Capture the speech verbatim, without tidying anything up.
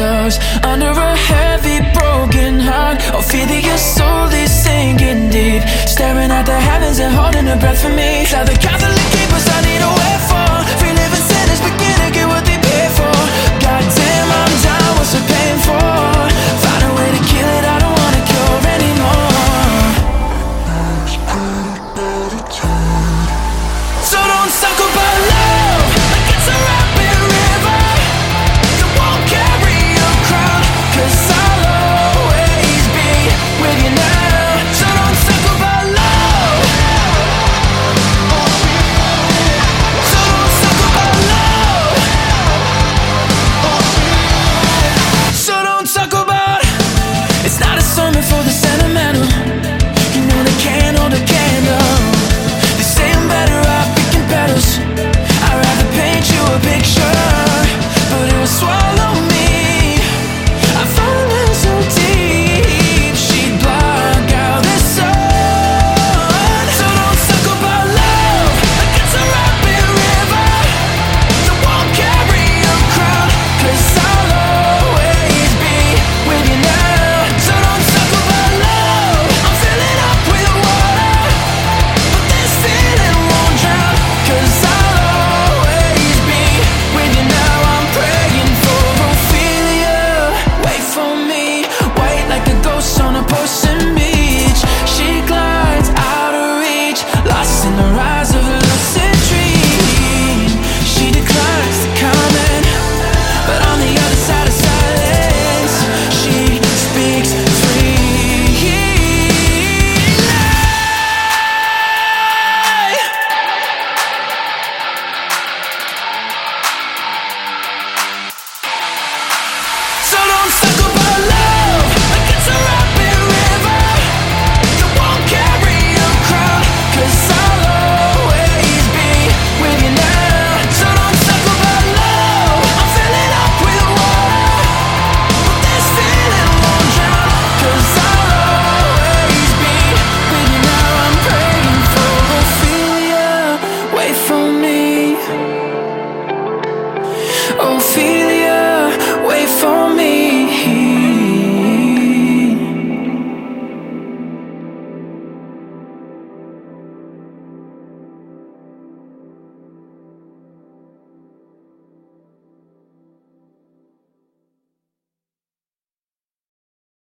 stars under a heavy broken heart. Oh, fear that your soul is sinking deep, staring at the heavens and holding a breath for me. Now the Catholic keepers I need a way for, free living sinners begin to get what they pay for. Goddamn, I'm down, what's the pain for? Find a way to kill it, I don't wanna cure anymore. So don't suck up.